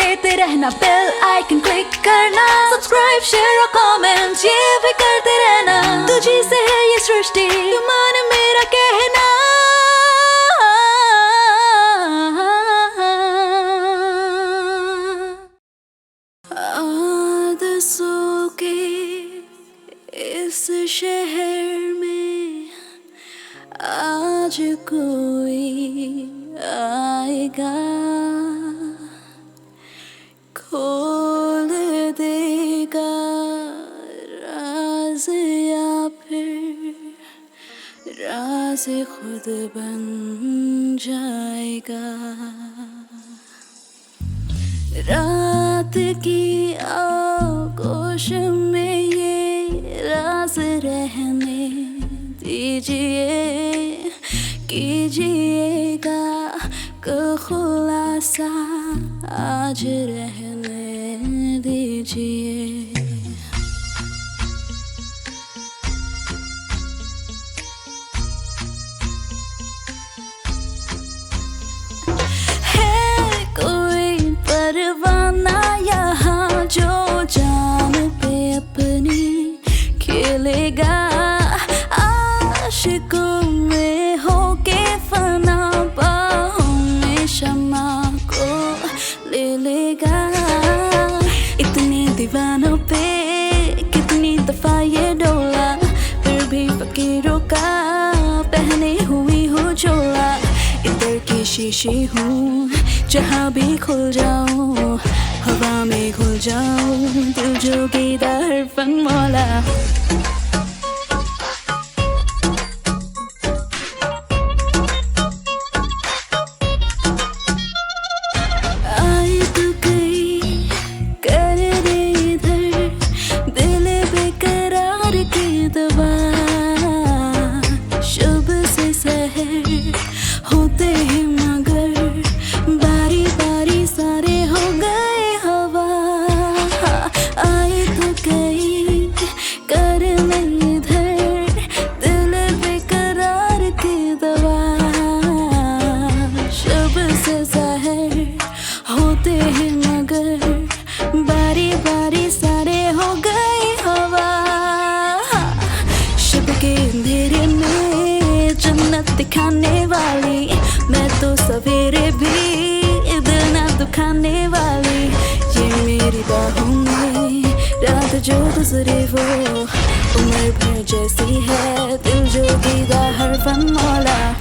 देते रहना, bell icon click करना, सब्सक्राइब शेयर और कमेंट ये भी करते रहना। तुझी से है ये सृष्टि, तू मान मेरा कहना। आदसों के इस शहर में आज कोई आएगा, खोल देगा राज या फिर राज खुद बन जाएगा। रात की आगोश में ये राज रहने दीजिए, कीजिएगा खुलासा आज रहने दीजिए। खेलेगा आशिकों में होके फना, बाहों में शमा को ले लेगा। इतने दीवानों पे कितनी दफा ये डोला, फिर भी फकीरों का पहने हुई हूँ चोला। इधर की शीशी हूँ जहाँ भी खुल जाऊँ, हवा में घुल जाऊँ, दिल जोगीदार फन मौला। होते हैं मगर बारी बारी सारे हो गए हवा। आए तो गई कर नहीं इधर दिल बेकरार की दवा। शब से ज़ाहिर होते हैं मगर बारी बारी सारे हो गए हवा। शब के अंधेरे में जन्नत दिखाने वाली, मैं तो सवेरे भी दिल ना दुखाने वाली। ये मेरी बाहों में रात जो गुजरे वो उम्र भर जैसी है, दिल जो दीदा हर फन मौला।